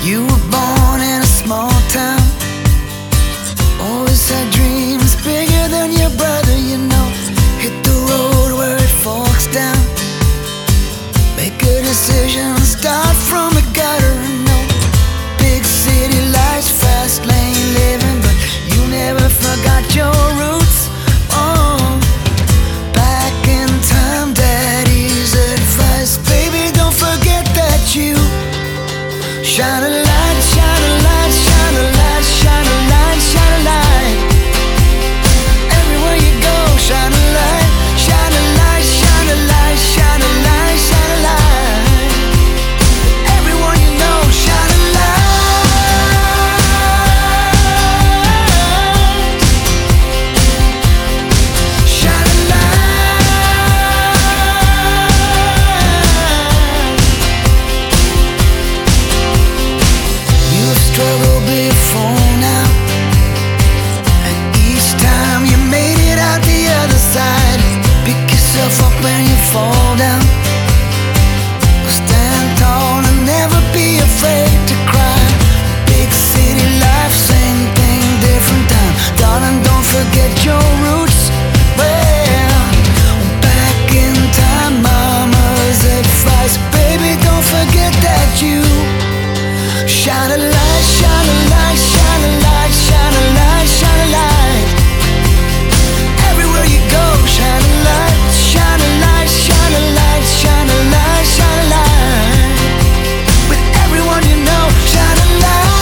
You were born in a small town, always had dreams bigger than your brother, you know. Hit the road where it forks down, make a decision, start from the gutter. No big city lights, fast lane living, but you never forgot your roots. Oh, back in time, daddy's advice, baby, don't forget that you shine a light, shine a light, shine a light, shine a light, shine a light. Everywhere you go, shine a light, shine a light, shine a light, shine a light, shine a light. Everyone you know, shine a light. Shine a light. You've struggled before now, and each time you made it out the other side. Pick yourself up when you fall down, stand tall and never be afraid to cry. Big city life, same thing, different time. Darling, don't forget your roots. Well, back in time, mama's advice, baby, don't forget that you shine a light, shine a light, shine a light, shine a light, shine a light. Everywhere you go, shine a light, shine a light, shine a light, shine a light, shine a light. With everyone you know, shine a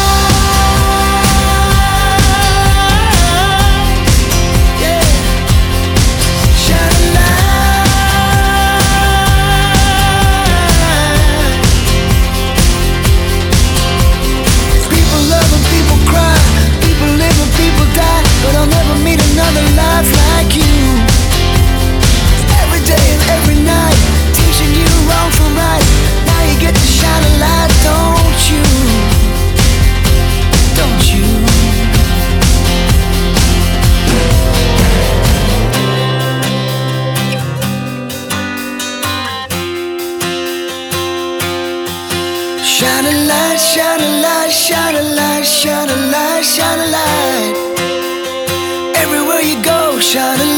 light. Yeah, shine a light. People love and people cry, people live and people die, but I'll never meet another life like you. Every day and every night, teaching you wrong from right. Now you get to shine a light, don't you? Don't you? Shine a light, shine a light, shine a light, shine a light, shine a light. Everywhere you go, shine a